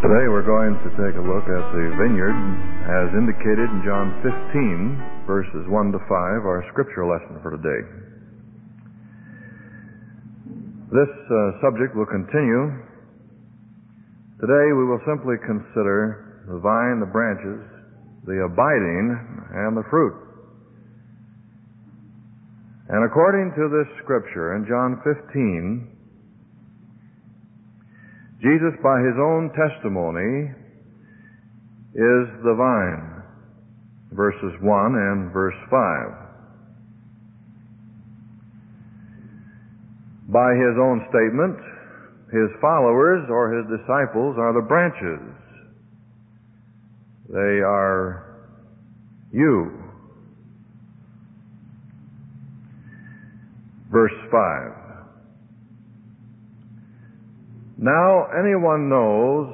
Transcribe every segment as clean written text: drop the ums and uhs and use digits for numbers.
Today we're going to take a look at the vineyard as indicated in John 15, verses 1 to 5, our scripture lesson for today. This subject will continue. Today we will simply consider the vine, the branches, the abiding, and the fruit. And according to this scripture in John 15, Jesus, by his own testimony, is the vine, verses 1 and verse 5. By his own statement, his followers or his disciples are the branches. They are you. Verse 5. Now anyone knows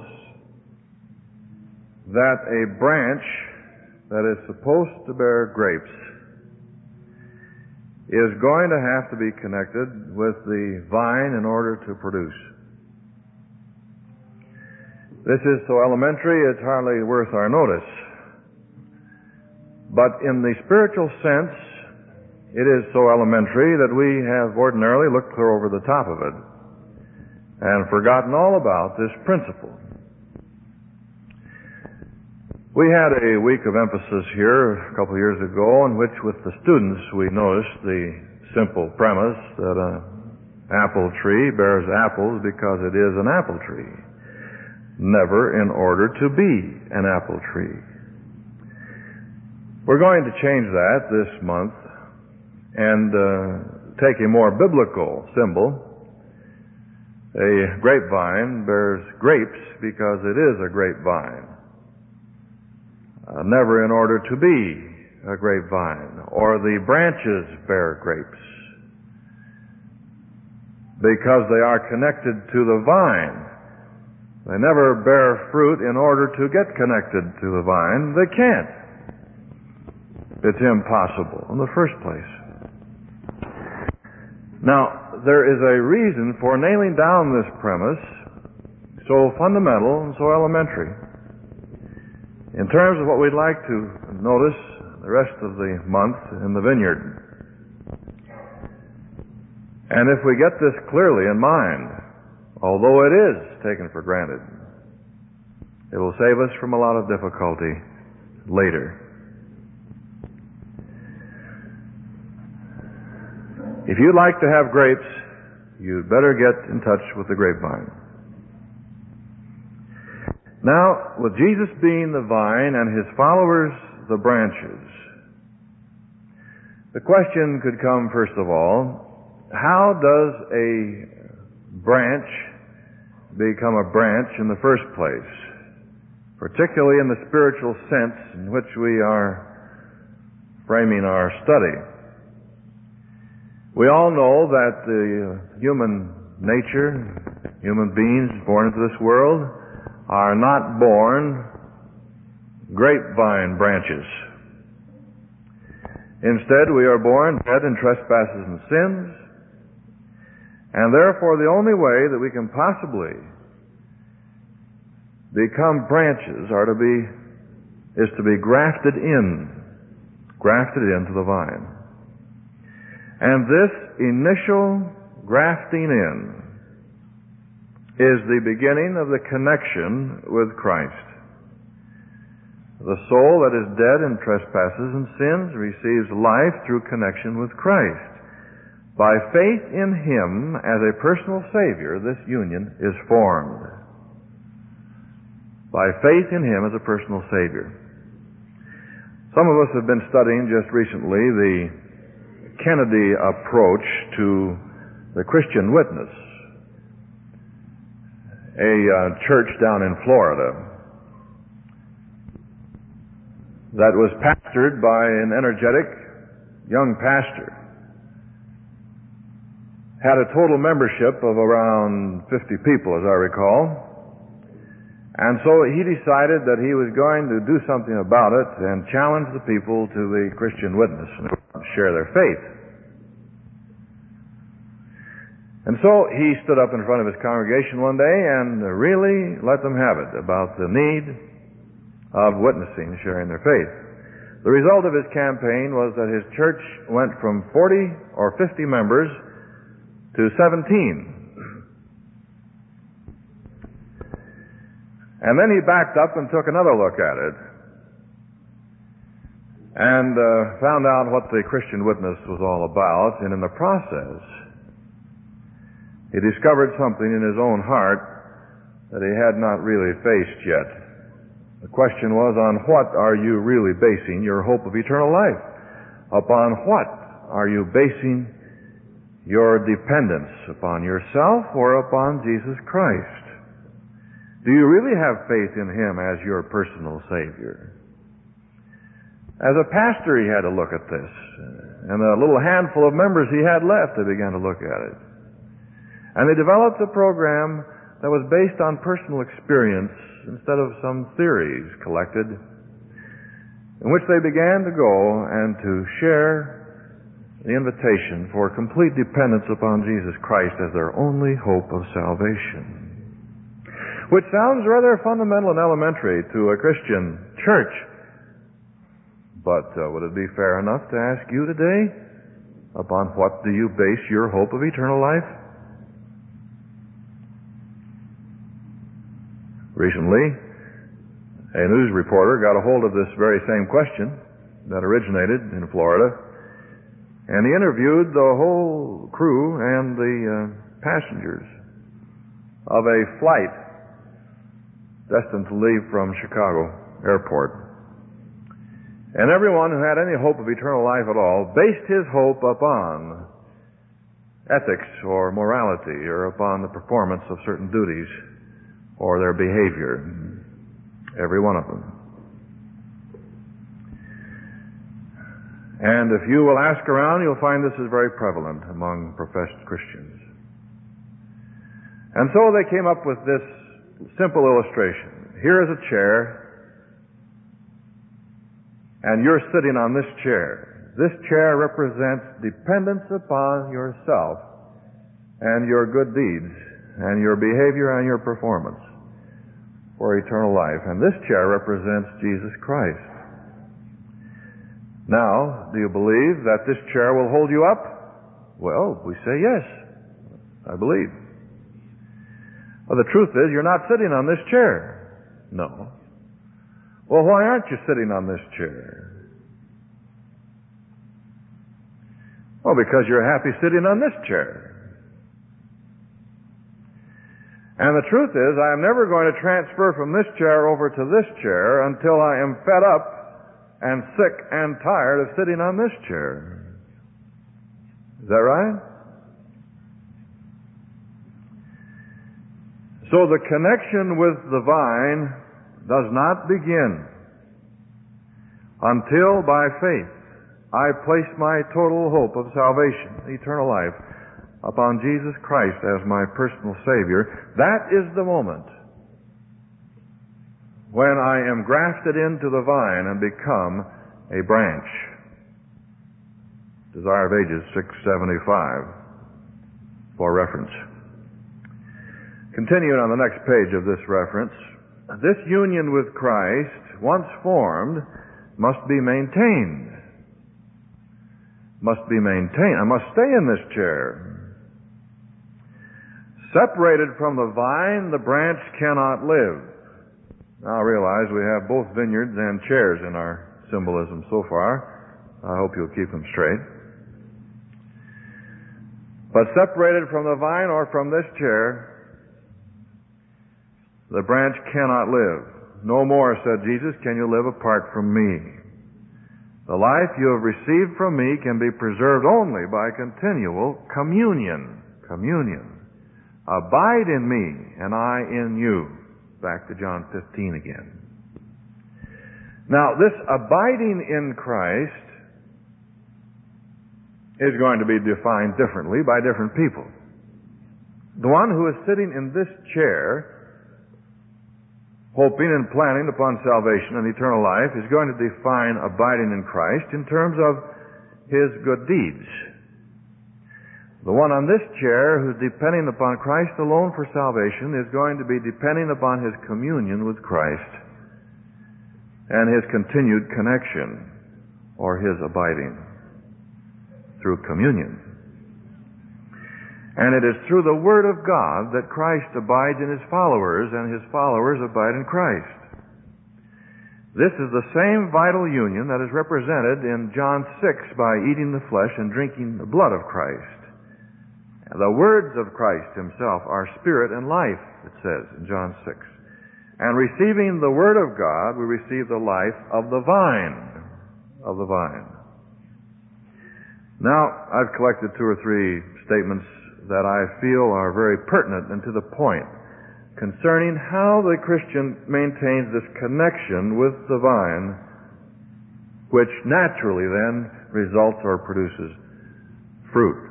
that a branch that is supposed to bear grapes is going to have to be connected with the vine in order to produce. This is so elementary it's hardly worth our notice. But in the spiritual sense, it is so elementary that we have ordinarily looked clear over the top of it and forgotten all about this principle. We had a week of emphasis here a couple of years ago in which with the students we noticed the simple premise that an apple tree bears apples because it is an apple tree, never in order to be an apple tree. We're going to change that this month and take a more biblical symbol. A grapevine bears grapes because it is a grapevine, never in order to be a grapevine. Or the branches bear grapes because they are connected to the vine. They never bear fruit in order to get connected to the vine. They can't. It's impossible in the first place. Now, there is a reason for nailing down this premise so fundamental and so elementary. In terms of what we'd like to notice the rest of the month in the vineyard. And if we get this clearly in mind, although it is taken for granted, it will save us from a lot of difficulty later. If you'd like to have grapes, you'd better get in touch with the grapevine. Now, with Jesus being the vine and his followers the branches, the question could come first of all, how does a branch become a branch in the first place? Particularly in the spiritual sense in which we are framing our study. We all know that the human nature, human beings born into this world, are not born grapevine branches. Instead, we are born dead in trespasses and sins, and therefore the only way that we can possibly become branches is to be grafted into the vine. And this initial grafting in is the beginning of the connection with Christ. The soul that is dead in trespasses and sins receives life through connection with Christ. By faith in him as a personal Savior, this union is formed. By faith in him as a personal Savior. Some of us have been studying just recently the Kennedy approach to the Christian Witness, a church down in Florida that was pastored by an energetic young pastor. Had a total membership of around 50 people, as I recall. And so he decided that he was going to do something about it and challenge the people to the Christian Witness and share their faith. And so he stood up in front of his congregation one day and really let them have it about the need of witnessing, sharing their faith. The result of his campaign was that his church went from 40 or 50 members to 17. And then he backed up and took another look at it and found out what the Christian witness was all about. And in the process, he discovered something in his own heart that he had not really faced yet. The question was, on what are you really basing your hope of eternal life? Upon what are you basing your dependence? Upon yourself or upon Jesus Christ? Do you really have faith in Him as your personal Savior? As a pastor, he had to look at this. And a little handful of members he had left, they began to look at it. And they developed a program that was based on personal experience instead of some theories collected, in which they began to go and to share the invitation for complete dependence upon Jesus Christ as their only hope of salvation. Which sounds rather fundamental and elementary to a Christian church. But would it be fair enough to ask you today, upon what do you base your hope of eternal life? Recently, a news reporter got a hold of this very same question that originated in Florida, and he interviewed the whole crew and the passengers of a flight destined to leave from Chicago Airport. And everyone who had any hope of eternal life at all based his hope upon ethics or morality or upon the performance of certain duties or their behavior. Every one of them. And if you will ask around, you'll find this is very prevalent among professed Christians. And so they came up with this simple illustration. Here is a chair, and you're sitting on this chair. This chair represents dependence upon yourself and your good deeds and your behavior and your performance for eternal life. And this chair represents Jesus Christ. Now, do you believe that this chair will hold you up? Well, we say yes. I believe. Well, the truth is, you're not sitting on this chair. No. Well, why aren't you sitting on this chair? Well, because you're happy sitting on this chair. And the truth is, I am never going to transfer from this chair over to this chair until I am fed up and sick and tired of sitting on this chair. Is that right? So the connection with the vine does not begin until by faith I place my total hope of salvation, eternal life, upon Jesus Christ as my personal Savior. That is the moment when I am grafted into the vine and become a branch. Desire of Ages 675 for reference. Continuing on the next page of this reference, this union with Christ, once formed, must be maintained. Must be maintained. I must stay in this chair. Separated from the vine, the branch cannot live. Now realize we have both vineyards and chairs in our symbolism so far. I hope you'll keep them straight. But separated from the vine or from this chair, the branch cannot live. No more, said Jesus, can you live apart from me. The life you have received from me can be preserved only by continual communion. Communion. Abide in me, and I in you. Back to John 15 again. Now, this abiding in Christ is going to be defined differently by different people. The one who is sitting in this chair, hoping and planning upon salvation and eternal life, is going to define abiding in Christ in terms of his good deeds. The one on this chair who's depending upon Christ alone for salvation is going to be depending upon his communion with Christ and his continued connection, or his abiding through communion. And it is through the Word of God that Christ abides in his followers and his followers abide in Christ. This is the same vital union that is represented in John 6 by eating the flesh and drinking the blood of Christ. The words of Christ himself are spirit and life, it says in John 6. And receiving the Word of God, we receive the life of the vine. Of the vine. Now, I've collected 2 or 3 statements that I feel are very pertinent and to the point concerning how the Christian maintains this connection with the vine, which naturally then results or produces fruit.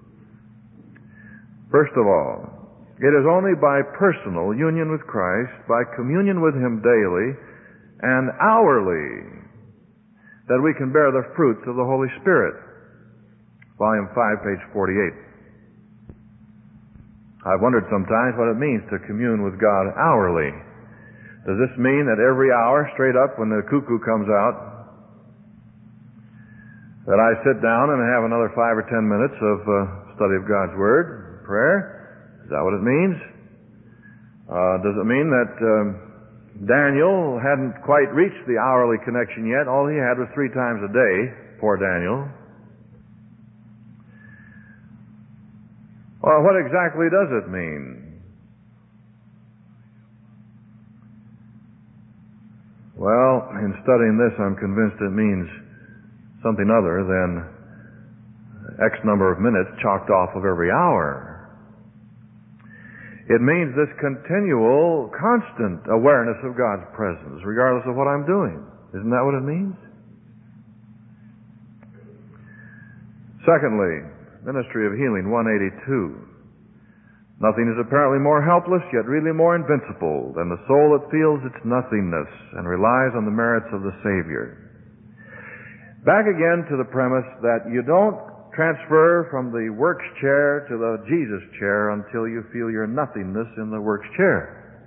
First of all, it is only by personal union with Christ, by communion with him daily and hourly, that we can bear the fruits of the Holy Spirit. Volume 5, page 48. I've wondered sometimes what it means to commune with God hourly. Does this mean that every hour, straight up when the cuckoo comes out, that I sit down and have another 5 or 10 minutes of study of God's Word, prayer? Is that what it means? Does it mean that Daniel hadn't quite reached the hourly connection yet? All he had was 3 times a day, poor Daniel. Well, what exactly does it mean? Well, in studying this, I'm convinced it means something other than X number of minutes chalked off of every hour. It means this continual, constant awareness of God's presence, regardless of what I'm doing. Isn't that what it means? Secondly, Ministry of Healing 182. Nothing is apparently more helpless, yet really more invincible than the soul that feels its nothingness and relies on the merits of the Savior. Back again to the premise that you don't transfer from the works chair to the Jesus chair until you feel your nothingness in the works chair.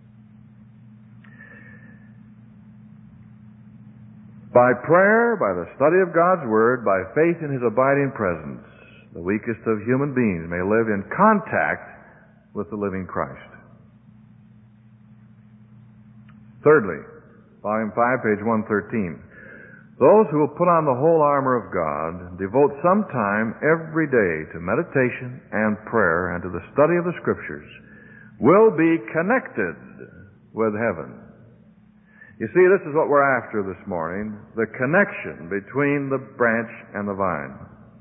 By prayer, by the study of God's Word, by faith in his abiding presence, the weakest of human beings may live in contact with the living Christ. Thirdly, volume 5, page 113. Those who will put on the whole armor of God and devote some time every day to meditation and prayer and to the study of the Scriptures will be connected with heaven. You see, this is what we're after this morning, the connection between the branch and the vine.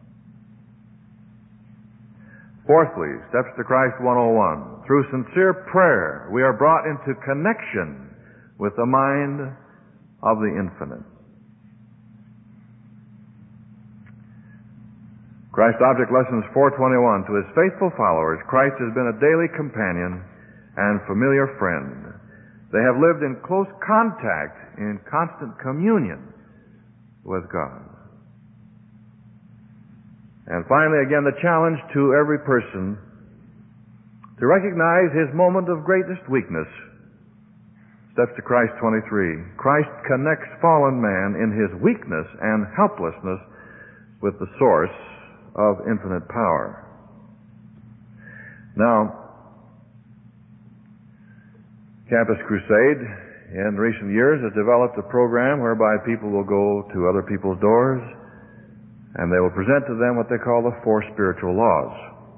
Fourthly, Steps to Christ 101. Through sincere prayer, we are brought into connection with the mind of the infinite. Christ Object Lessons 421. To his faithful followers, Christ has been a daily companion and familiar friend. They have lived in close contact, in constant communion with God. And finally, again, the challenge to every person to recognize his moment of greatest weakness. Steps to Christ 23. Christ connects fallen man in his weakness and helplessness with the source of infinite power. Now, Campus Crusade in recent years has developed a program whereby people will go to other people's doors and they will present to them what they call the 4 spiritual laws.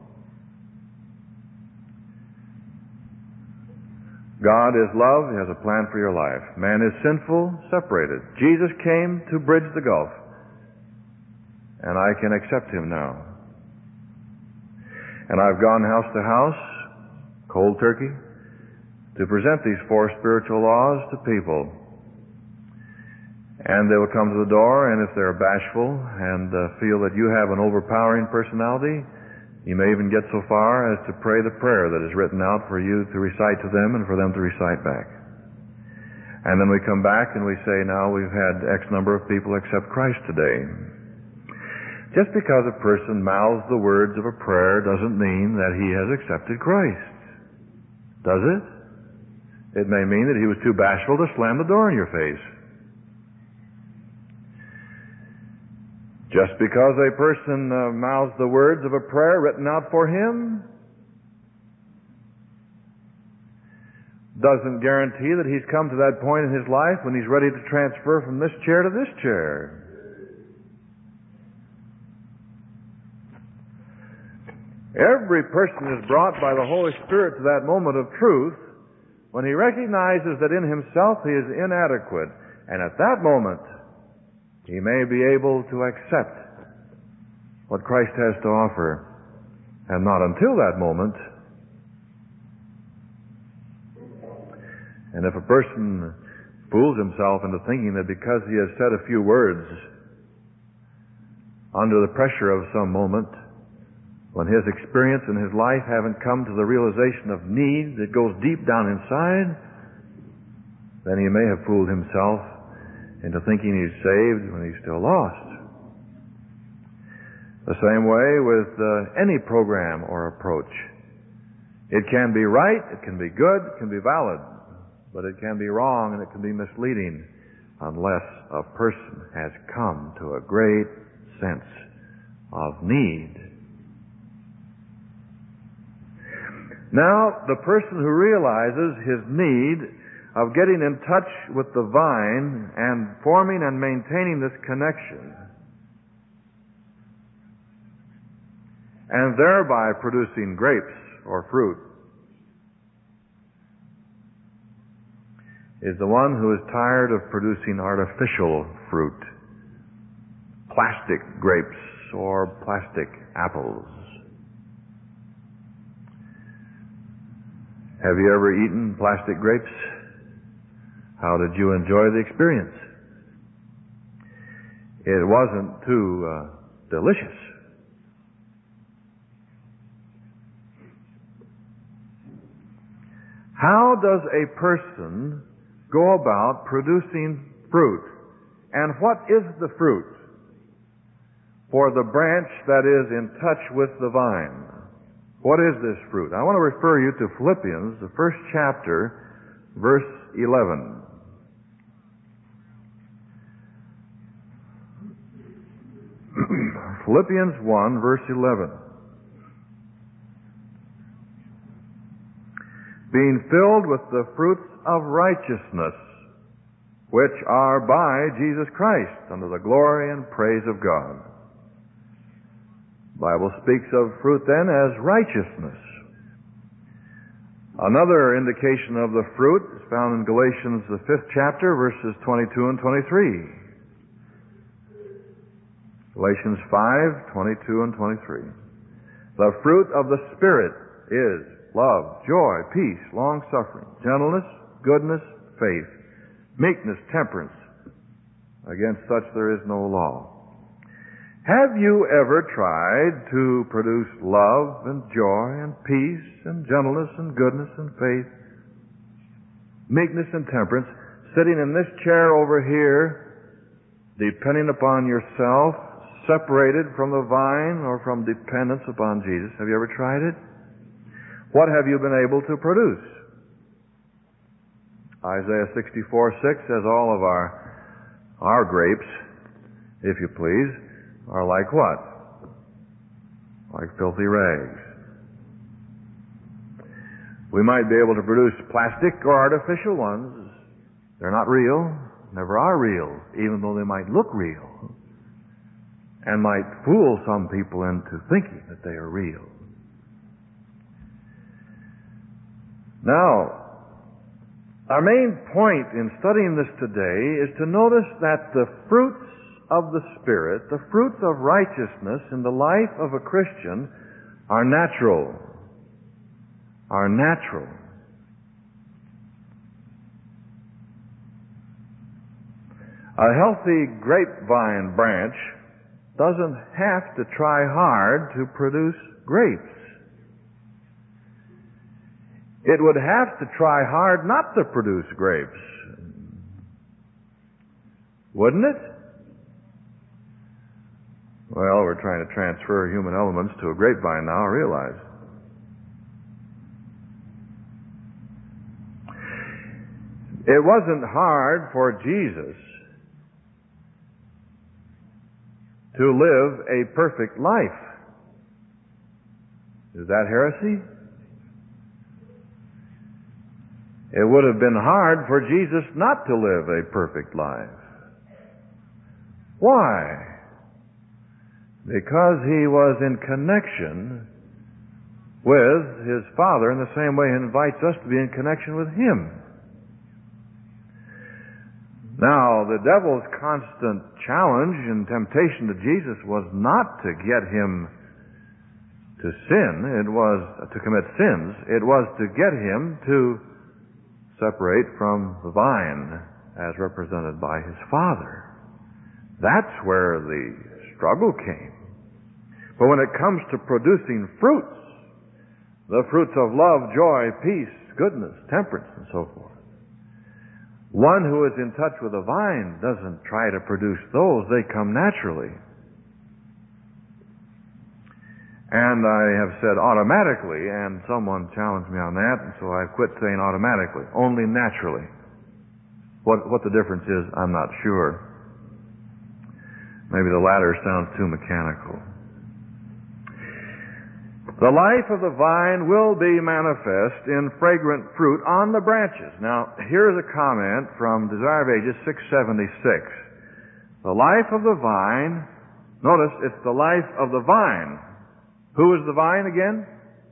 God is love. He has a plan for your life. Man is sinful, separated. Jesus came to bridge the gulf, and I can accept him now. And I've gone house to house, cold turkey, to present these 4 spiritual laws to people. And they will come to the door, and if they're bashful and feel that you have an overpowering personality, you may even get so far as to pray the prayer that is written out for you to recite to them and for them to recite back. And then we come back and we say, now we've had X number of people accept Christ today. Just because a person mouths the words of a prayer doesn't mean that he has accepted Christ. Does it? It may mean that he was too bashful to slam the door in your face. Just because a person mouths the words of a prayer written out for him doesn't guarantee that he's come to that point in his life when he's ready to transfer from this chair to this chair. Every person is brought by the Holy Spirit to that moment of truth when he recognizes that in himself he is inadequate. And at that moment, he may be able to accept what Christ has to offer. And not until that moment. And if a person fools himself into thinking that because he has said a few words under the pressure of some moment, when his experience and his life haven't come to the realization of need that goes deep down inside, then he may have fooled himself into thinking he's saved when he's still lost. The same way with any program or approach. It can be right, it can be good, it can be valid, but it can be wrong and it can be misleading unless a person has come to a great sense of need. Now, the person who realizes his need of getting in touch with the vine and forming and maintaining this connection, and thereby producing grapes or fruit, is the one who is tired of producing artificial fruit, plastic grapes or plastic apples. Have you ever eaten plastic grapes? How did you enjoy the experience? It wasn't too delicious. How does a person go about producing fruit? And what is the fruit for the branch that is in touch with the vine? What is this fruit? I want to refer you to Philippians, the first chapter, verse 11. Philippians 1, verse 11. Being filled with the fruits of righteousness, which are by Jesus Christ, unto the glory and praise of God. The Bible speaks of fruit then as righteousness. Another indication of the fruit is found in Galatians, the 5th chapter, verses 22 and 23. Galatians 5, 22 and 23. The fruit of the Spirit is love, joy, peace, long-suffering, gentleness, goodness, faith, meekness, temperance. Against such there is no law. Have you ever tried to produce love and joy and peace and gentleness and goodness and faith, meekness and temperance, sitting in this chair over here, depending upon yourself, separated from the vine or from dependence upon Jesus? Have you ever tried it? What have you been able to produce? Isaiah 64:6 says all of our grapes, if you please, are like what? Like filthy rags. We might be able to produce plastic or artificial ones. They're not real, never are real, even though they might look real, and might fool some people into thinking that they are real. Now, our main point in studying this today is to notice that the fruits of the Spirit, the fruits of righteousness in the life of a Christian are natural. Are natural. A healthy grapevine branch doesn't have to try hard to produce grapes. It would have to try hard not to produce grapes. Wouldn't it? Well, we're trying to transfer human elements to a grapevine now, I realize. It wasn't hard for Jesus to live a perfect life. Is that heresy? It would have been hard for Jesus not to live a perfect life. Why? Because he was in connection with his Father in the same way he invites us to be in connection with him. Now, the devil's constant challenge and temptation to Jesus was not to get him to sin, it was to commit sins, it was to get him to separate from the vine as represented by his Father. That's where the struggle came. But when it comes to producing fruits, the fruits of love, joy, peace, goodness, temperance, and so forth, one who is in touch with the vine doesn't try to produce those. They come naturally. And I have said automatically, and someone challenged me on that, and so I've quit saying automatically. Only naturally. What the difference is, I'm not sure. Maybe the latter sounds too mechanical. The life of the vine will be manifest in fragrant fruit on the branches. Now, here's a comment from Desire of Ages 676. The life of the vine, notice it's the life of the vine. Who is the vine again?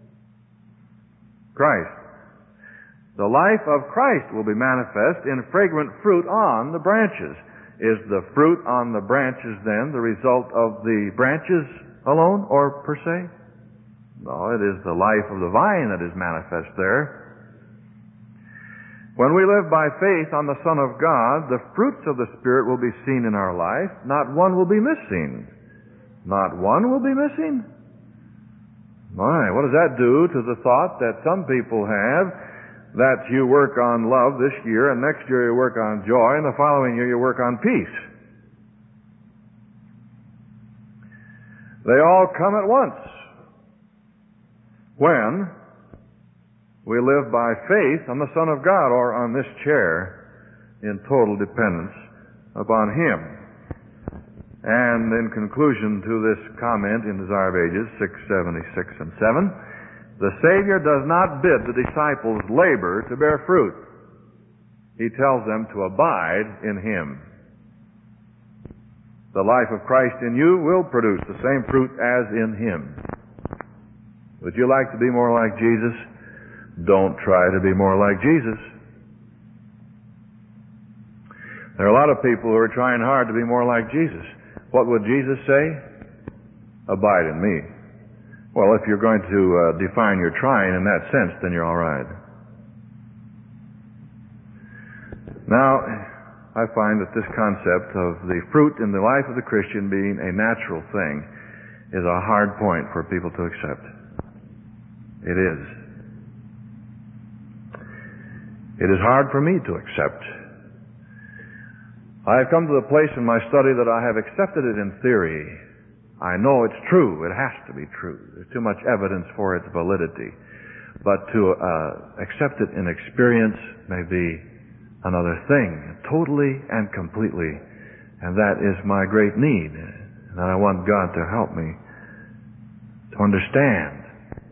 Christ. The life of Christ will be manifest in fragrant fruit on the branches. Is the fruit on the branches then the result of the branches alone or per se? No, it is the life of the vine that is manifest there. When we live by faith on the Son of God, the fruits of the Spirit will be seen in our life. Not one will be missing. Not one will be missing. My, what does that do to the thought that some people have that you work on love this year, and next year you work on joy, and the following year you work on peace? They all come at once. When we live by faith on the Son of God, or on this chair, in total dependence upon Him. And in conclusion to this comment in Desire of Ages 676 and 7, the Savior does not bid the disciples labor to bear fruit. He tells them to abide in Him. The life of Christ in you will produce the same fruit as in Him. Would you like to be more like Jesus? Don't try to be more like Jesus. There are a lot of people who are trying hard to be more like Jesus. What would Jesus say? Abide in me. Well, if you're going to define your trying in that sense, then you're all right. Now, I find that this concept of the fruit in the life of the Christian being a natural thing is a hard point for people to accept. It is. It is hard for me to accept. I have come to the place in my study that I have accepted it in theory. I know it's true. It has to be true. There's too much evidence for its validity. But to accept it in experience may be another thing, totally and completely. And that is my great need. And I want God to help me to understand.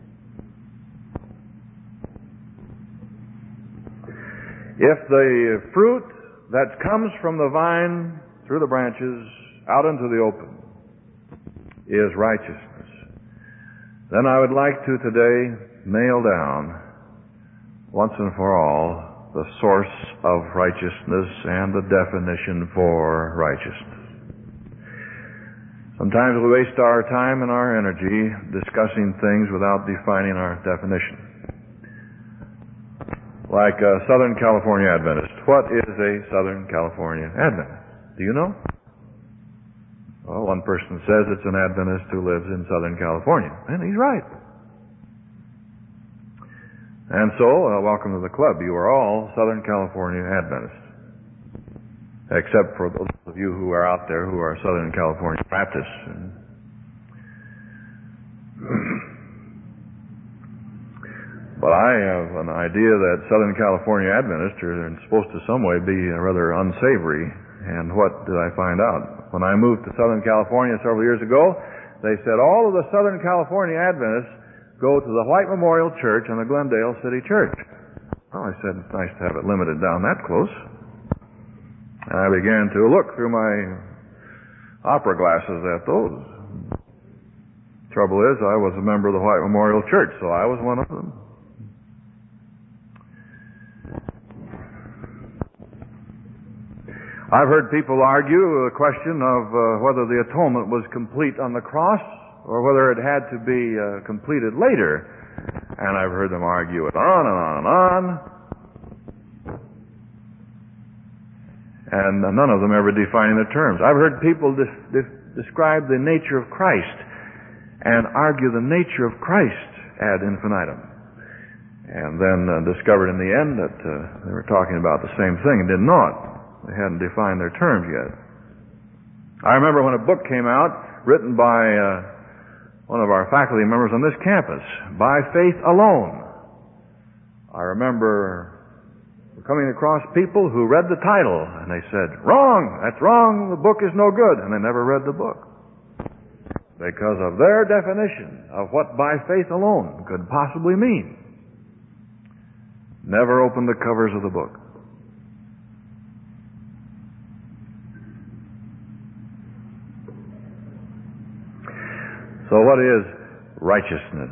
If the fruit that comes from the vine through the branches out into the open is righteousness, then I would like to today nail down once and for all the source of righteousness and the definition for righteousness. Sometimes we waste our time and our energy discussing things without defining our definition. Like a Southern California Adventist. What is a Southern California Adventist? Do you know? Well, one person says it's an Adventist who lives in Southern California. And he's right. And so, welcome to the club. You are all Southern California Adventists. Except for those of you who are out there who are Southern California Baptists. And But I have an idea that Southern California Adventists are supposed to some way be rather unsavory. And what did I find out? When I moved to Southern California several years ago, they said all of the Southern California Adventists go to the White Memorial Church and the Glendale City Church. Well, I said, it's nice to have it limited down that close. And I began to look through my opera glasses at those. Trouble is, I was a member of the White Memorial Church, so I was one of them. I've heard people argue the question of whether the atonement was complete on the cross or whether it had to be completed later. And I've heard them argue it on and on and on. And none of them ever defining the terms. I've heard people describe the nature of Christ and argue the nature of Christ ad infinitum. And then discovered in the end that they were talking about the same thing and did not. They hadn't defined their terms yet. I remember when a book came out written by one of our faculty members on this campus, By Faith Alone. I remember coming across people who read the title and they said, wrong, that's wrong, the book is no good, and they never read the book. Because of their definition of what by faith alone could possibly mean. Never opened the covers of the book. So what is righteousness?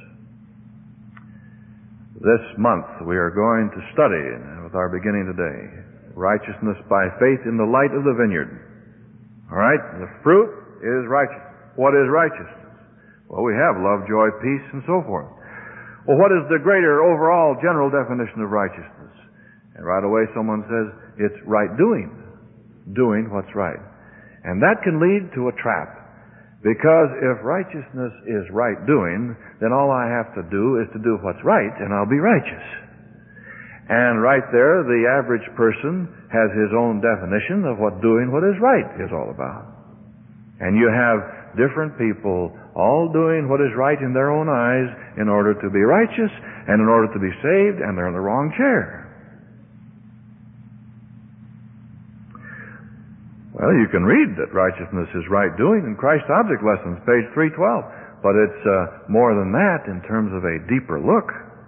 This month we are going to study, with our beginning today, righteousness by faith in the light of the vineyard. All right? The fruit is righteousness. What is righteousness? Well, we have love, joy, peace, and so forth. Well, what is the greater overall general definition of righteousness? And right away someone says, it's right doing. Doing what's right. And that can lead to a trap. Because if righteousness is right doing, then all I have to do is to do what's right, and I'll be righteous. And right there, the average person has his own definition of what doing what is right is all about. And you have different people all doing what is right in their own eyes in order to be righteous and in order to be saved, and they're in the wrong chair. Well, you can read that righteousness is right doing in Christ Object Lessons, page 312. But it's more than that in terms of a deeper look.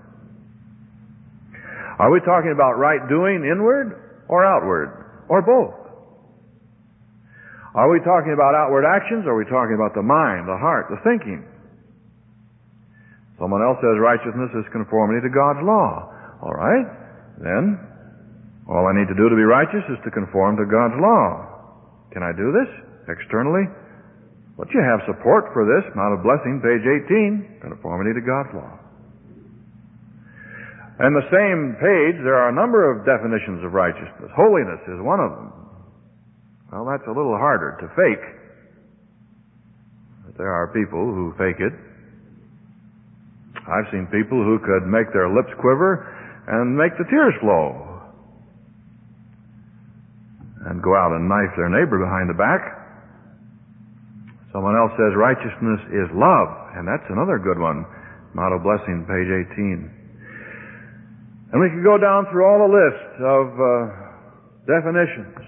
Are we talking about right doing inward or outward? Or both? Are we talking about outward actions or are we talking about the mind, the heart, the thinking? Someone else says righteousness is conformity to God's law. All right, then all I need to do to be righteous is to conform to God's law. Can I do this externally? But you have support for this. Mount of Blessing, page 18, conformity to God's law. And the same page, there are a number of definitions of righteousness. Holiness is one of them. Well, that's a little harder to fake. But there are people who fake it. I've seen people who could make their lips quiver and make the tears flow. And go out and knife their neighbor behind the back. Someone else says righteousness is love, and that's another good one. Mount of Blessing, page 18. And we could go down through all the list of definitions.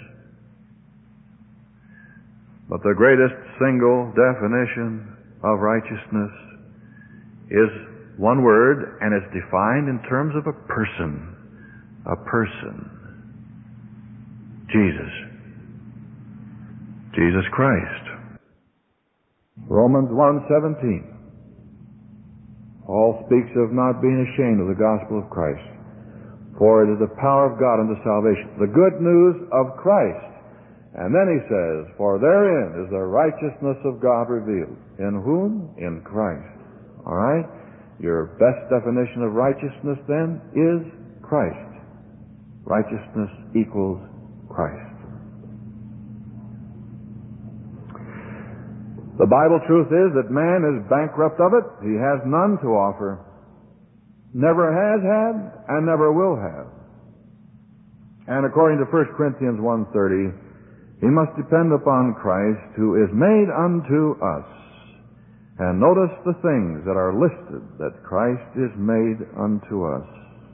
But the greatest single definition of righteousness is one word, and it's defined in terms of a person. A person. Jesus. Jesus Christ. Romans 1:17. Paul speaks of not being ashamed of the gospel of Christ, for it is the power of God unto salvation. The good news of Christ. And then he says, for therein is the righteousness of God revealed. In whom? In Christ. All right? Your best definition of righteousness then is Christ. Righteousness equals Christ. The Bible truth is that man is bankrupt of it. He has none to offer. Never has had and never will have. And according to 1 Corinthians 1:30, he must depend upon Christ who is made unto us And notice the things that are listed that Christ is made unto us.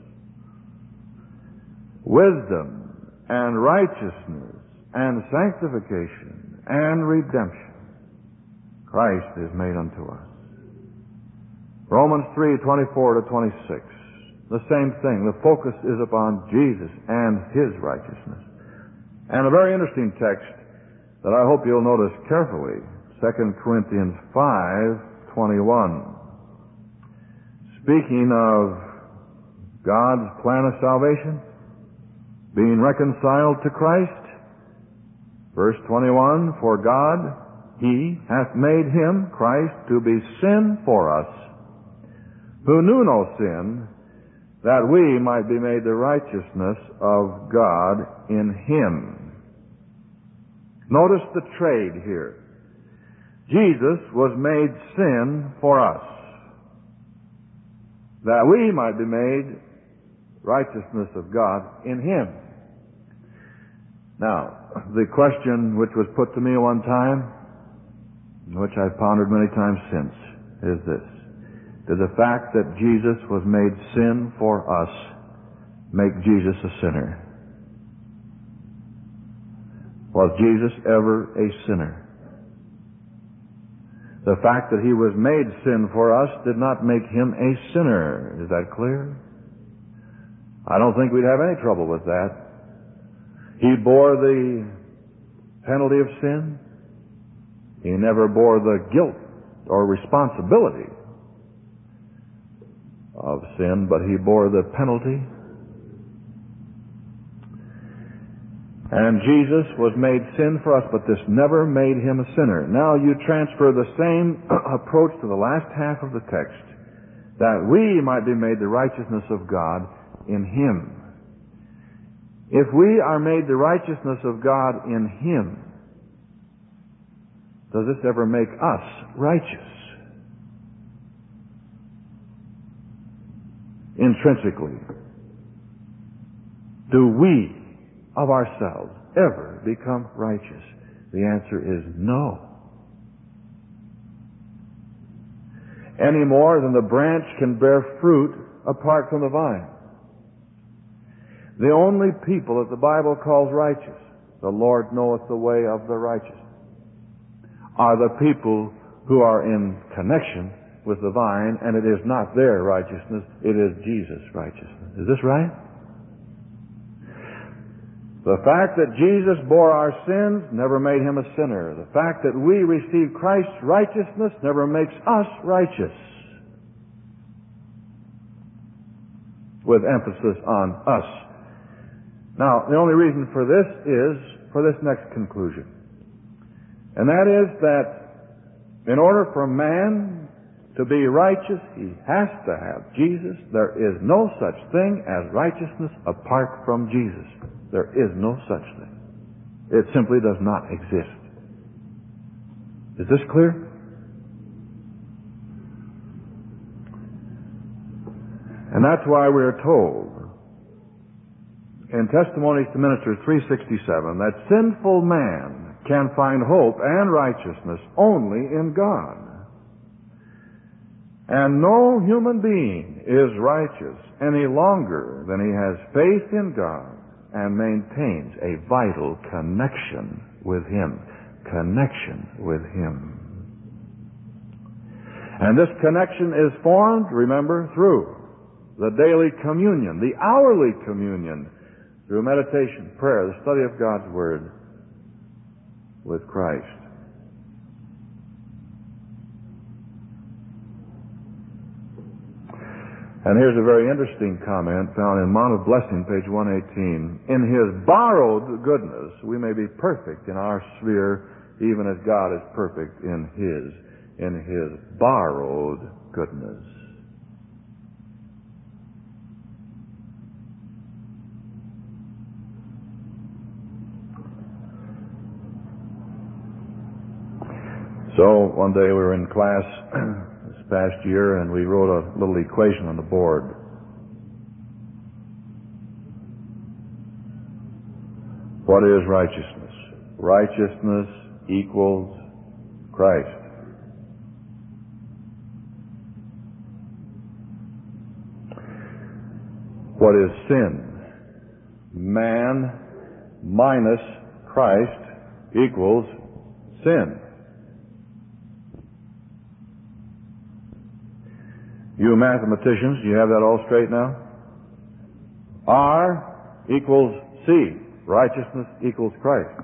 Wisdom and righteousness and sanctification and redemption. Christ is made unto us. Romans 3:24 to 26. The same thing. The focus is upon Jesus and His righteousness. And a very interesting text that I hope you'll notice carefully, 2 Corinthians 5:21. Speaking of God's plan of salvation, being reconciled to Christ, verse 21, for God, He hath made Him, Christ, to be sin for us, who knew no sin, that we might be made the righteousness of God in Him. Notice the trade here. Jesus was made sin for us, that we might be made righteousness of God in Him. Now, the question which was put to me one time, which I've pondered many times since, is this. Did the fact that Jesus was made sin for us make Jesus a sinner? Was Jesus ever a sinner? The fact that He was made sin for us did not make Him a sinner. Is that clear? I don't think we'd have any trouble with that. He bore the penalty of sin. He never bore the guilt or responsibility of sin, but He bore the penalty. And Jesus was made sin for us, but this never made Him a sinner. Now you transfer the same approach to the last half of the text, that we might be made the righteousness of God in Him. If we are made the righteousness of God in Him, does this ever make us righteous? Intrinsically, do we of ourselves ever become righteous? The answer is no. Any more than the branch can bear fruit apart from the vine. The only people that the Bible calls righteous, the Lord knoweth the way of the righteous, are the people who are in connection with the vine, and it is not their righteousness, it is Jesus' righteousness. Is this right? The fact that Jesus bore our sins never made Him a sinner. The fact that we receive Christ's righteousness never makes us righteous. With emphasis on us. Now, the only reason for this is for this next conclusion. And that is that in order for man to be righteous, he has to have Jesus. There is no such thing as righteousness apart from Jesus. There is no such thing. It simply does not exist. Is this clear? And that's why we are told in Testimonies to Ministers 367 that sinful man can find hope and righteousness only in God. And no human being is righteous any longer than he has faith in God and maintains a vital connection with Him. Connection with Him. And this connection is formed, remember, through the daily communion, the hourly communion, through meditation, prayer, the study of God's Word with Christ. And here's a very interesting comment found in Mount of Blessing, page 118. In His borrowed goodness, we may be perfect in our sphere, even as God is perfect in His borrowed goodness. So one day we were in class this past year and we wrote a little equation on the board. What is righteousness? Righteousness equals Christ. What is sin? Man minus Christ equals sin. You mathematicians, do you have that all straight now? R equals C. Righteousness equals Christ.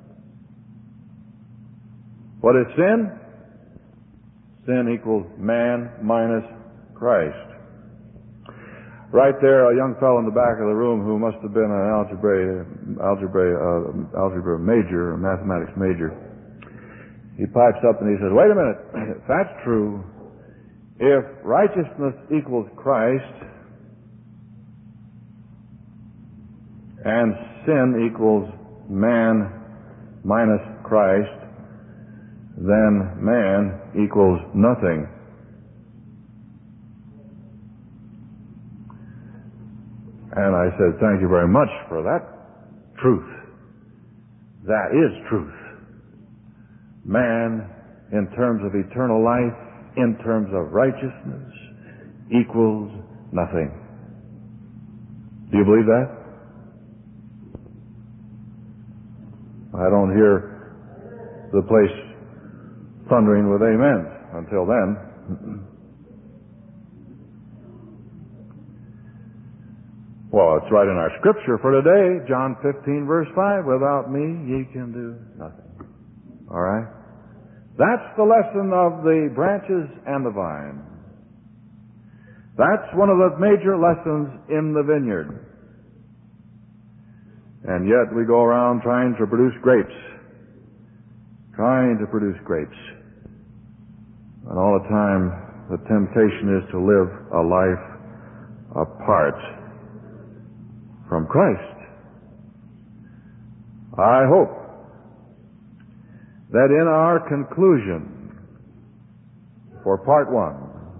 What is sin? Sin equals man minus Christ. Right there, a young fellow in the back of the room who must have been an algebra major, a mathematics major. He pipes up and he says, "Wait a minute. If that's true, if righteousness equals Christ and sin equals man minus Christ, then man equals nothing." And I said, "Thank you very much for that truth. That is truth. Man, in terms of eternal life, in terms of righteousness, equals nothing." Do you believe that? I don't hear the place thundering with amen until then. Well, it's right in our scripture for today, John 15, verse 5, "Without me ye can do nothing." All right? That's the lesson of the branches and the vine. That's one of the major lessons in the vineyard. And yet we go around trying to produce grapes. Trying to produce grapes. And all the time the temptation is to live a life apart from Christ. I hope that in our conclusion for part one,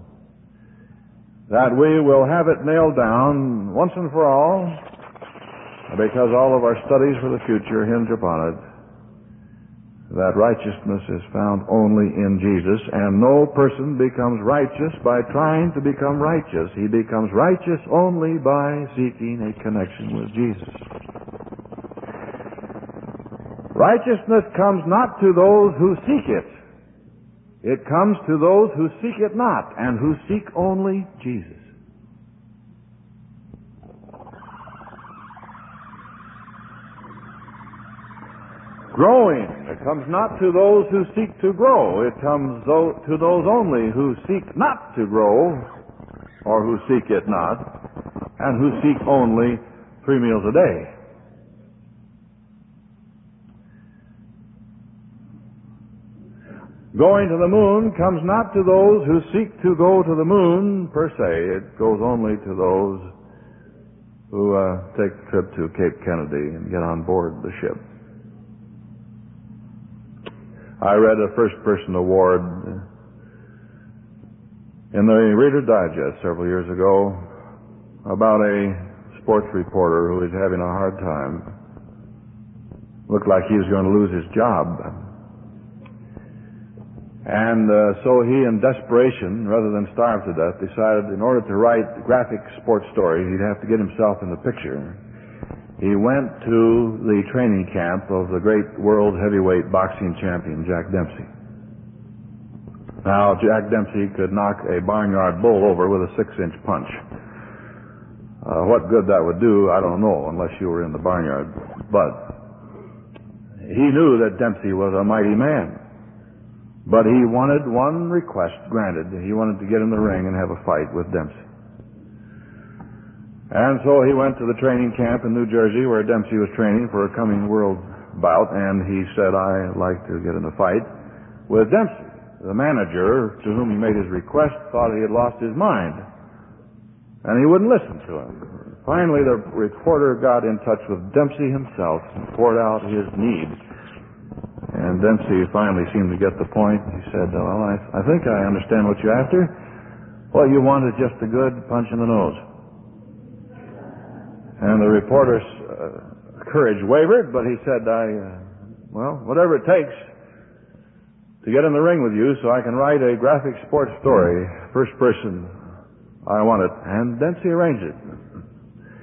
that we will have it nailed down once and for all, because all of our studies for the future hinge upon it, that righteousness is found only in Jesus, and no person becomes righteous by trying to become righteous. He becomes righteous only by seeking a connection with Jesus. Righteousness comes not to those who seek it. It comes to those who seek it not, and who seek only Jesus. Growing, it comes not to those who seek to grow. It comes to those only who seek not to grow, or who seek it not, and who seek only 3 meals a day. Going to the moon comes not to those who seek to go to the moon, per se. It goes only to those who take the trip to Cape Kennedy and get on board the ship. I read a first-person award in the Reader's Digest several years ago about a sports reporter who was having a hard time. Looked like he was going to lose his job. And so he, in desperation, rather than starve to death, decided in order to write graphic sports stories, he'd have to get himself in the picture. He went to the training camp of the great world heavyweight boxing champion, Jack Dempsey. Now, Jack Dempsey could knock a barnyard bull over with a 6-inch punch. What good that would do, I don't know, unless you were in the barnyard. But he knew that Dempsey was a mighty man. But he wanted one request granted. He wanted to get in the ring and have a fight with Dempsey. And so he went to the training camp in New Jersey where Dempsey was training for a coming world bout, and he said, "I'd like to get in a fight with Dempsey." The manager to whom he made his request thought he had lost his mind, and he wouldn't listen to him. Finally, the reporter got in touch with Dempsey himself and poured out his need. And Dempsey finally seemed to get the point. He said, "Well, I think I understand what you're after. What you want is just a good punch in the nose." And the reporter's courage wavered, but he said, well, whatever it takes to get in the ring with you so I can write a graphic sports story, first person, I want it. And Dempsey arranged it.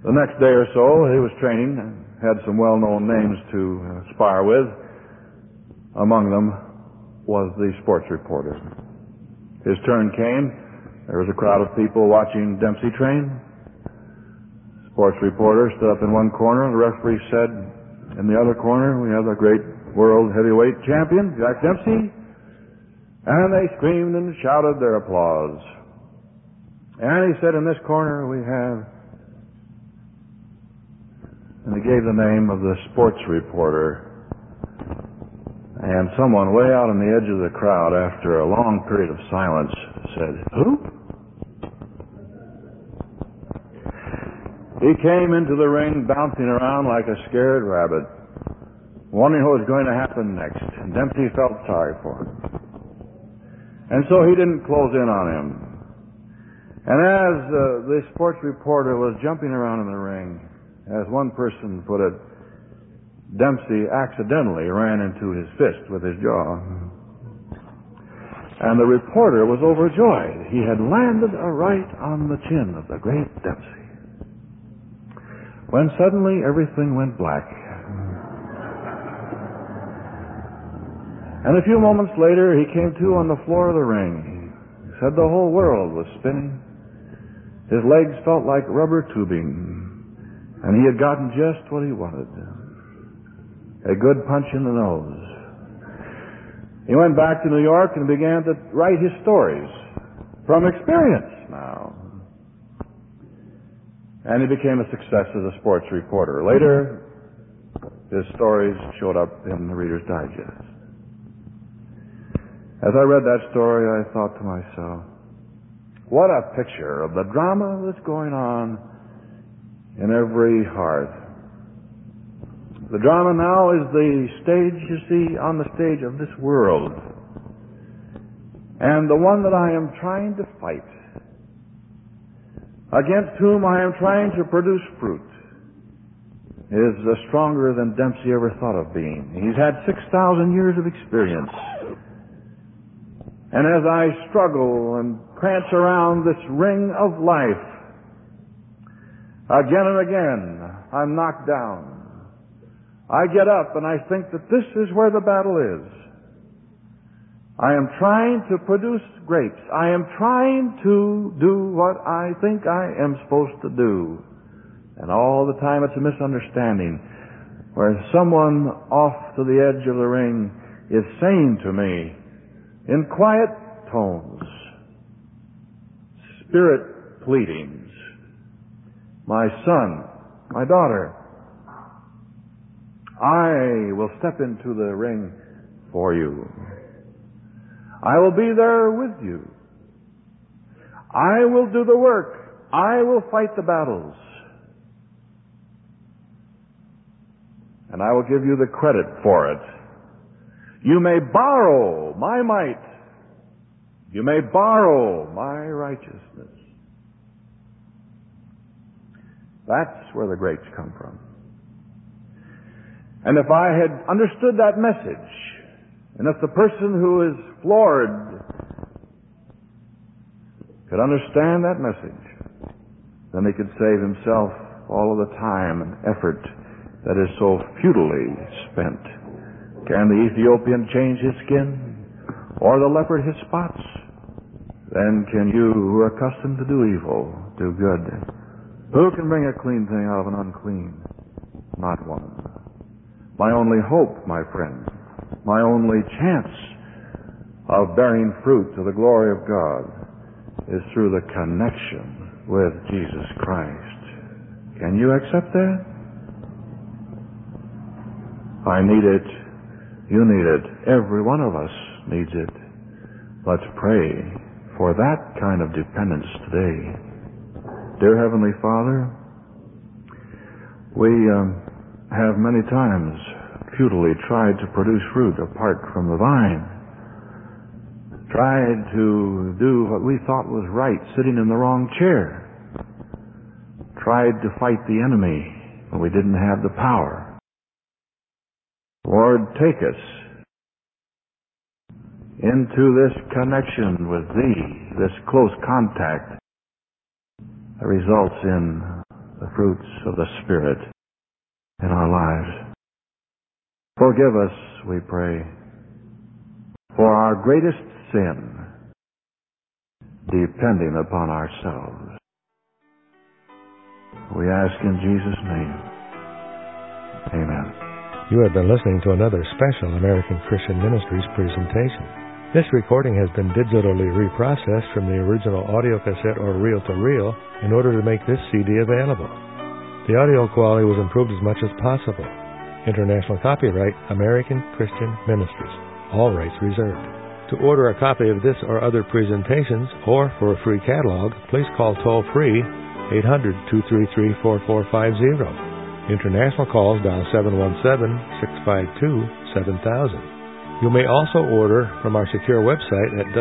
The next day or so, he was training, had some well-known names to spar with. Among them was the sports reporter. His turn came. There was a crowd of people watching Dempsey train. Sports reporter stood up in one corner. The referee said, in the other corner, we have the great world heavyweight champion, Jack Dempsey. And they screamed and shouted their applause. And he said, in this corner we have... And he gave the name of the sports reporter. And someone way out on the edge of the crowd, after a long period of silence, said, "Who?" He came into the ring bouncing around like a scared rabbit, wondering what was going to happen next. And Dempsey felt sorry for him. And so he didn't close in on him. And as the sports reporter was jumping around in the ring, as one person put it, Dempsey accidentally ran into his fist with his jaw. And the reporter was overjoyed. He had landed right on the chin of the great Dempsey. When suddenly everything went black. And a few moments later, he came to on the floor of the ring. He said the whole world was spinning. His legs felt like rubber tubing. And he had gotten just what he wanted. A good punch in the nose. He went back to New York and began to write his stories from experience now. And he became a success as a sports reporter. Later, his stories showed up in the Reader's Digest. As I read that story, I thought to myself, what a picture of the drama that's going on in every heart. The drama now is the stage, you see, on the stage of this world. And the one that I am trying to fight, against whom I am trying to produce fruit, is stronger than Dempsey ever thought of being. He's had 6,000 years of experience. And as I struggle and prance around this ring of life, again and again, I'm knocked down. I get up and I think that this is where the battle is. I am trying to produce grapes. I am trying to do what I think I am supposed to do. And all the time it's a misunderstanding, where someone off to the edge of the ring is saying to me in quiet tones, spirit pleadings, my son, my daughter, I will step into the ring for you. I will be there with you. I will do the work. I will fight the battles. And I will give you the credit for it. You may borrow my might. You may borrow my righteousness. That's where the grapes come from. And if I had understood that message, and if the person who is floored could understand that message, then he could save himself all of the time and effort that is so futilely spent. Can the Ethiopian change his skin, or the leopard his spots? Then can you, who are accustomed to do evil, do good? Who can bring a clean thing out of an unclean? Not one. My only hope, my friend, my only chance of bearing fruit to the glory of God is through the connection with Jesus Christ. Can you accept that? I need it. You need it. Every one of us needs it. Let's pray for that kind of dependence today. Dear Heavenly Father, we have many times futilely tried to produce fruit apart from the vine. Tried to do what we thought was right, sitting in the wrong chair. Tried to fight the enemy when we didn't have the power. Lord, take us into this connection with Thee, this close contact that results in the fruits of the Spirit in our lives. Forgive us, we pray, for our greatest sin, depending upon ourselves. We ask in Jesus' name. Amen. You have been listening to another special American Christian Ministries presentation. This recording has been digitally reprocessed from the original audio cassette or reel-to-reel in order to make this CD available. The audio quality was improved as much as possible. International copyright, American Christian Ministries. All rights reserved. To order a copy of this or other presentations, or for a free catalog, please call toll-free 800-233-4450. International calls dial 717-652-7000. You may also order from our secure website at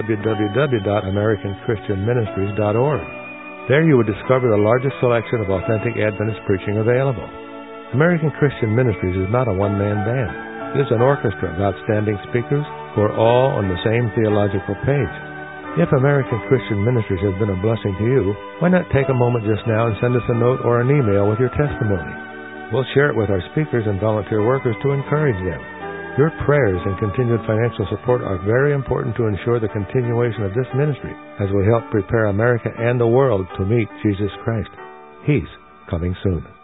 www.americanchristianministries.org. There you will discover the largest selection of authentic Adventist preaching available. American Christian Ministries is not a one-man band. It is an orchestra of outstanding speakers who are all on the same theological page. If American Christian Ministries has been a blessing to you, why not take a moment just now and send us a note or an email with your testimony? We'll share it with our speakers and volunteer workers to encourage them. Your prayers and continued financial support are very important to ensure the continuation of this ministry as we help prepare America and the world to meet Jesus Christ. He's coming soon.